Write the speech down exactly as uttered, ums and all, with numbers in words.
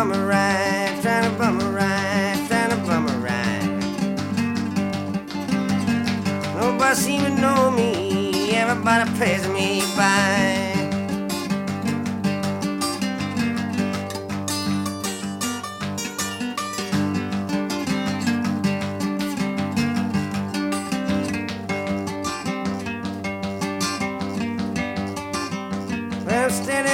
bum a ride, trying to bum a ride, trying to bum a ride. Nobody seem to know me, everybody passing me by. Well, I'm standing